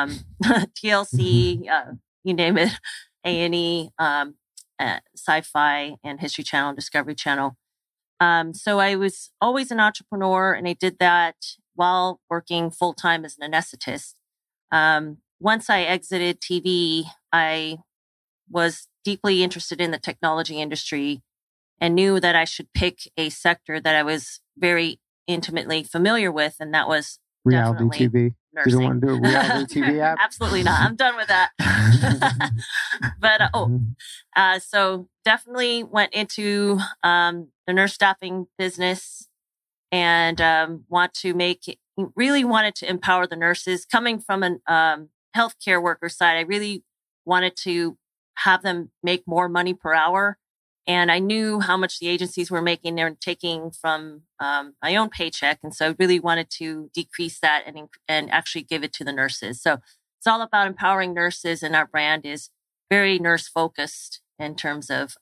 TLC, you name it, A&E, Sci-Fi, and History Channel, Discovery Channel. So I was always an entrepreneur, and I did that while working full-time as an anesthetist. Once I exited TV, I was deeply interested in the technology industry and knew that I should pick a sector that I was very intimately familiar with, and that was reality TV. Nursing. You don't want to do a reality TV app? Absolutely not. I'm done with that. But so definitely went into the nurse staffing business and really wanted to empower the nurses. Coming from an healthcare worker side, I really wanted to have them make more money per hour. And I knew how much the agencies were making. They're taking from my own paycheck. And so I really wanted to decrease that and actually give it to the nurses. So it's all about empowering nurses, and our brand is very nurse focused in terms of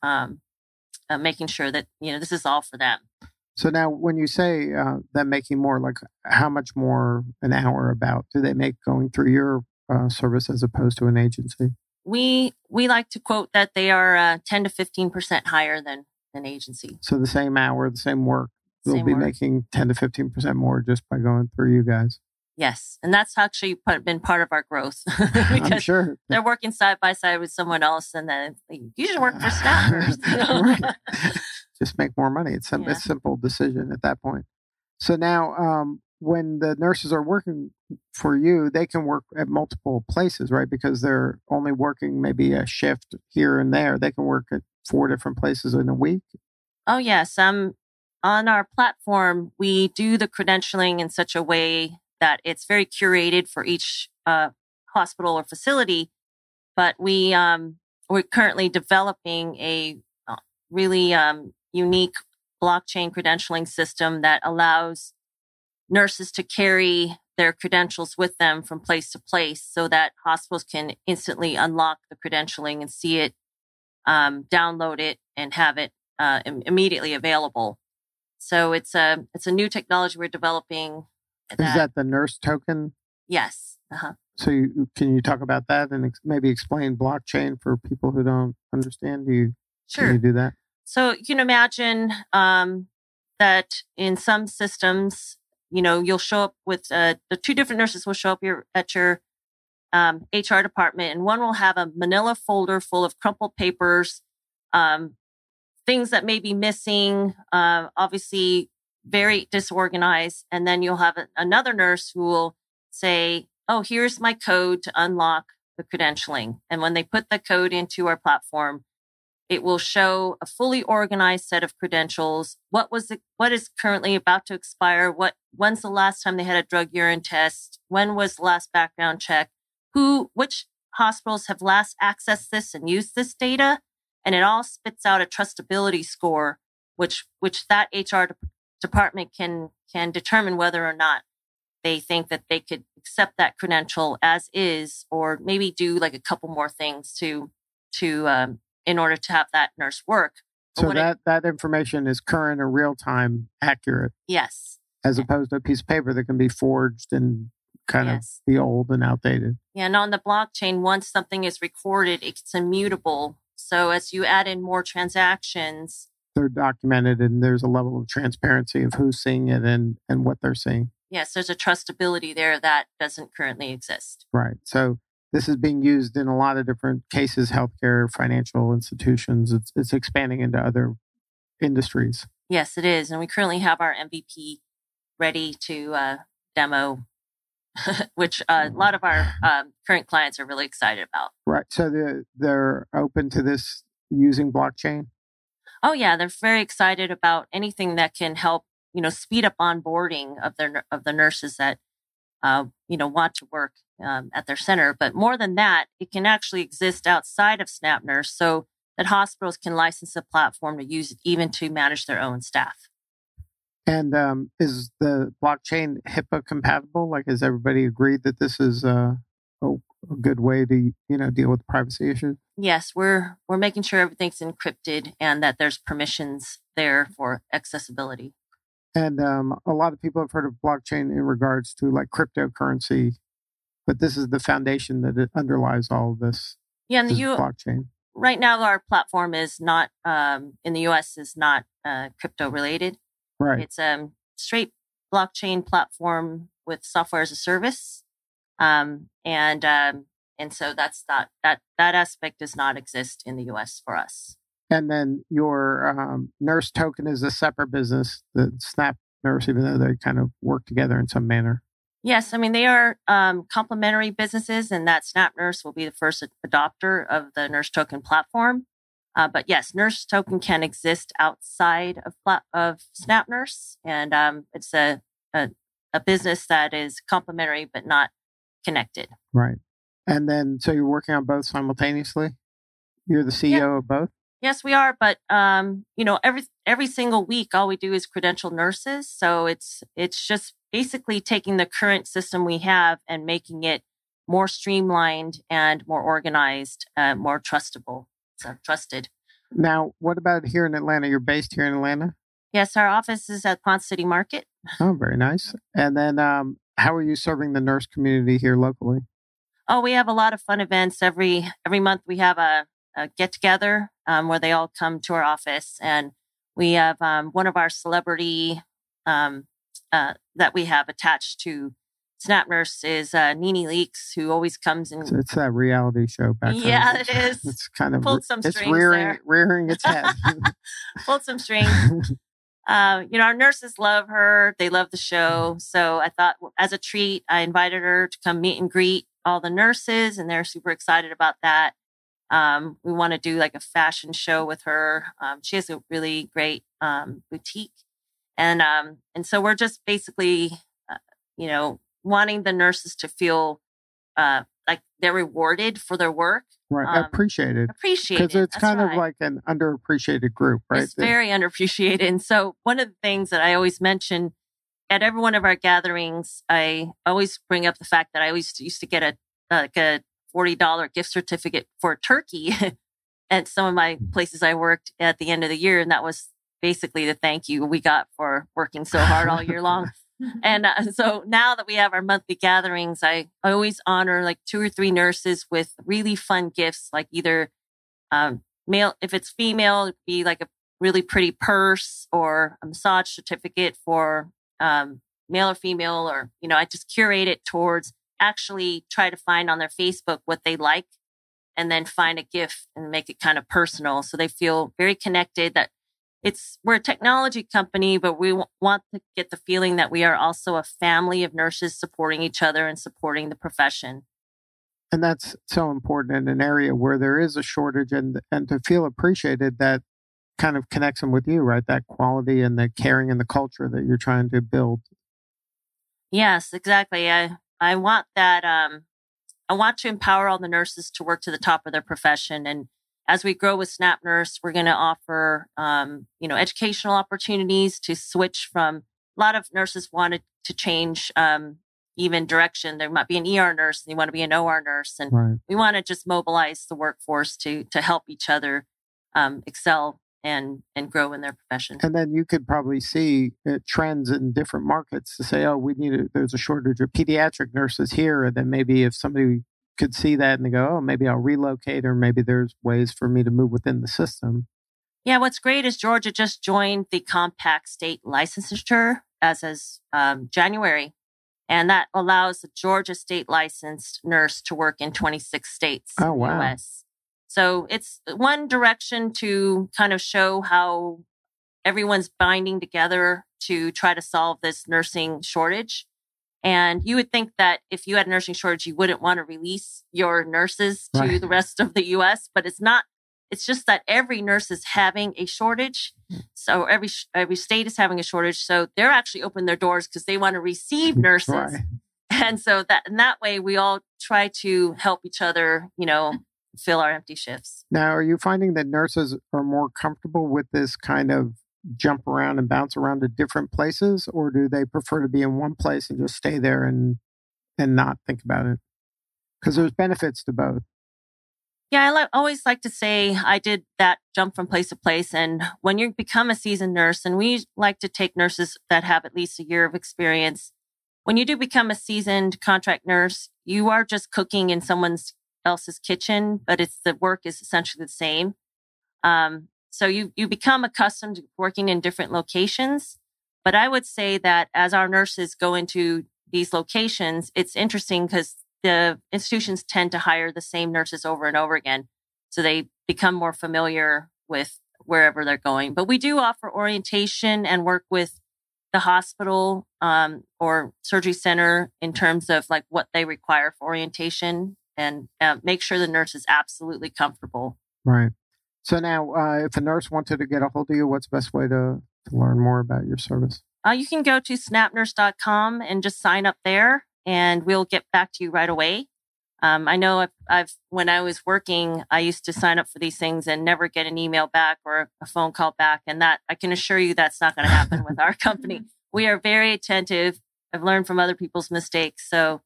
making sure that, this is all for them. So now when you say them making more, like how much more an hour about do they make going through your service as opposed to an agency? We like to quote that they are 10 to 15% higher than an agency. So the same hour, the same work, they'll be making 10 to 15% more just by going through you guys. Yes. And that's actually been part of our growth. I'm sure. They're working side by side with someone else, and then you should work for staffers. Right. Just make more money. It's a simple decision at that point. So now when the nurses are working for you, they can work at multiple places, right? Because they're only working maybe a shift here and there. They can work at 4 different places in a week. Oh, yes. On our platform, we do the credentialing in such a way that it's very curated for each hospital or facility. But we're currently developing a really unique blockchain credentialing system that allows nurses to carry their credentials with them from place to place, so that hospitals can instantly unlock the credentialing and see it, download it, and have it immediately available. So it's a new technology we're developing. Is that the nurse token? Yes. Uh-huh. So can you talk about that and maybe explain blockchain for people who don't understand? Sure. Can you do that? So you can imagine that in some systems, you'll show up with the 2 different nurses will show up at your HR department, and one will have a manila folder full of crumpled papers, things that may be missing, obviously very disorganized. And then you'll have another nurse who will say, oh, here's my code to unlock the credentialing. And when they put the code into our platform, it will show a fully organized set of credentials. What is currently about to expire? When's the last time they had a drug urine test? When was the last background check? Which hospitals have last accessed this and used this data? And it all spits out a trustability score, which that HR department can determine whether or not they think that they could accept that credential as is, or maybe do like a couple more things to in order to have that nurse work. So that information is current or real time accurate. Yes. As opposed to a piece of paper that can be forged and kind of be old and outdated. Yeah, and on the blockchain, once something is recorded, it's immutable. So as you add in more transactions, they're documented and there's a level of transparency of who's seeing it and what they're seeing. Yes, there's a trustability there that doesn't currently exist. Right. So this is being used in a lot of different cases, healthcare, financial institutions. It's expanding into other industries. Yes, it is. And we currently have our MVP ready to demo, which a lot of our current clients are really excited about. Right. So they're open to this using blockchain? Oh, yeah. They're very excited about anything that can help, speed up onboarding of the nurses that want to work at their center. But more than that, it can actually exist outside of SnapNurse so that hospitals can license the platform to use it even to manage their own staff. And is the blockchain HIPAA compatible? Like, has everybody agreed that this is a good way to, deal with privacy issues? Yes, we're making sure everything's encrypted and that there's permissions there for accessibility. And a lot of people have heard of blockchain in regards to like cryptocurrency, but this is the foundation that it underlies all of this. Yeah, and blockchain. Right now, our platform is not in the U.S. is not crypto related. Right. It's a straight blockchain platform with software as a service, and so that's not that aspect does not exist in the U.S. for us. And then your nurse token is a separate business, the SnapNurse, even though they kind of work together in some manner. Yes, I mean, they are complementary businesses, and that SnapNurse will be the first adopter of the Nurse Token platform. But yes, Nurse Token can exist outside of SnapNurse, and it's a business that is complementary but not connected. Right. And then, so you're working on both simultaneously? You're the CEO of both? Yes, we are. But, every single week, all we do is credential nurses. So it's just basically taking the current system we have and making it more streamlined and more organized, more trustable. So trusted. Now, what about here in Atlanta? You're based here in Atlanta? Yes, our office is at Ponce City Market. Oh, very nice. And then how are you serving the nurse community here locally? Oh, we have a lot of fun events. Every month we have a get together where they all come to our office, and we have one of our celebrity that we have attached to SnapNurse is Nene Leakes, who always comes and it's that reality show back then. Yeah, it is. It's kind of pulled some strings rearing its head. Pulled some strings. Our nurses love her. They love the show. So I thought, as a treat, I invited her to come meet and greet all the nurses, and they're super excited about that. We want to do like a fashion show with her. She has a really great boutique, and so we're just basically, wanting the nurses to feel like they're rewarded for their work. Right. Appreciated. Because it's kind of like an underappreciated group, right? It's very underappreciated. And so one of the things that I always mention at every one of our gatherings, I always bring up the fact that I always used to get a $40 gift certificate for a turkey at some of my places I worked at the end of the year. And that was basically the thank you we got for working so hard all year long. And so now that we have our monthly gatherings, I always honor like 2 or 3 nurses with really fun gifts, like either male, if it's female, it'd be like a really pretty purse or a massage certificate for male or female, or, I just curate it towards actually try to find on their Facebook what they like and then find a gift and make it kind of personal. So they feel very connected that we're a technology company, but we want to get the feeling that we are also a family of nurses supporting each other and supporting the profession. And that's so important in an area where there is a shortage, and to feel appreciated, that kind of connects them with you, right? That quality and the caring and the culture that you're trying to build. Yes, exactly. I want that. I want to empower all the nurses to work to the top of their profession. And as we grow with SnapNurse, we're going to offer, educational opportunities to switch from. A lot of nurses wanted to change even direction. There might be an ER nurse, and they want to be an OR nurse, and right. We want to just mobilize the workforce to help each other excel and grow in their profession. And then you could probably see trends in different markets to say, oh, there's a shortage of pediatric nurses here. And then maybe if somebody could see that and they go, oh, maybe I'll relocate, or maybe there's ways for me to move within the system. Yeah, what's great is Georgia just joined the Compact State Licensure as January. And that allows the Georgia state licensed nurse to work in 26 states in the U.S. So it's one direction to kind of show how everyone's binding together to try to solve this nursing shortage. And you would think that if you had a nursing shortage, you wouldn't want to release your nurses to the rest of the U.S., but it's not. It's just that every nurse is having a shortage. So every state is having a shortage. So they're actually opening their doors because they want to receive nurses. Right. And so that way we all try to help each other, fill our empty shifts. Now, are you finding that nurses are more comfortable with this kind of jump around and bounce around to different places, or do they prefer to be in one place and just stay there and not think about it? Because there's benefits to both. Yeah, I always like to say I did that jump from place to place. And when you become a seasoned nurse, and we like to take nurses that have at least a year of experience, when you do become a seasoned contract nurse, you are just cooking in someone else's kitchen, but the work is essentially the same. So you become accustomed to working in different locations. But I would say that as our nurses go into these locations, it's interesting because the institutions tend to hire the same nurses over and over again. So they become more familiar with wherever they're going. But we do offer orientation and work with the hospital or surgery center in terms of like what they require for orientation and make sure the nurse is absolutely comfortable. Right. So now, if a nurse wanted to get a hold of you, what's the best way to learn more about your service? You can go to snapnurse.com and just sign up there, and we'll get back to you right away. I know when I was working, I used to sign up for these things and never get an email back or a phone call back. And that I can assure you that's not going to happen with our company. We are very attentive. I've learned from other people's mistakes. So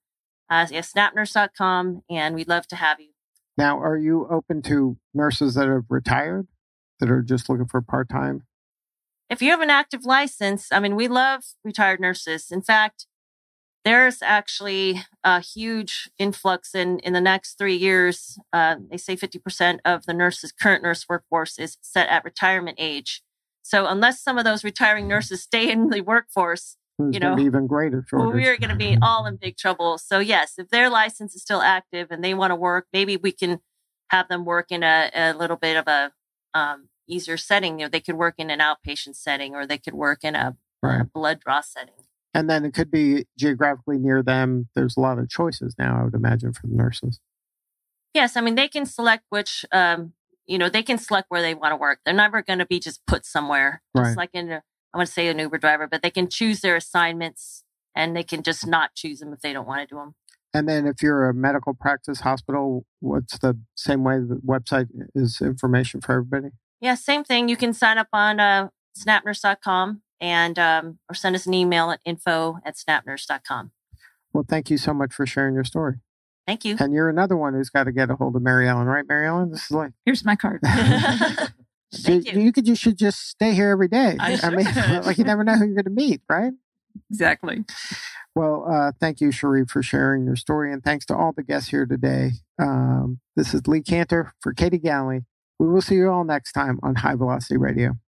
snapnurse.com, and we'd love to have you. Now, are you open to nurses that have retired that are just looking for part-time? If you have an active license, we love retired nurses. In fact, there's actually a huge influx in the next 3 years. They say 50% of the current nurse workforce is set at retirement age. So unless some of those retiring nurses stay in the workforce, It's going to be even greater shortage. We're going to be all in big trouble. So yes, if their license is still active and they want to work, maybe we can have them work in a little bit of a easier setting. They could work in an outpatient setting, or they could work in a blood draw setting. And then it could be geographically near them. There's a lot of choices now, I would imagine, for the nurses. Yes, they can select which, they can select where they want to work. They're never going to be just put somewhere, just like I want to say an Uber driver, but they can choose their assignments and they can just not choose them if they don't want to do them. And then if you're a medical practice hospital, what's the same way the website is information for everybody? Yeah, same thing. You can sign up on snapnurse.com and or send us an email at info@snapnurse.com. Well, thank you so much for sharing your story. Thank you. And you're another one who's got to get a hold of Mary Ellen, right, Mary Ellen? This is like... Here's my card. You should just stay here every day. Like you never know who you're going to meet, right? Exactly. Well, thank you, Cherie, for sharing your story. And thanks to all the guests here today. This is Lee Cantor for Katie Galley. We will see you all next time on High Velocity Radio.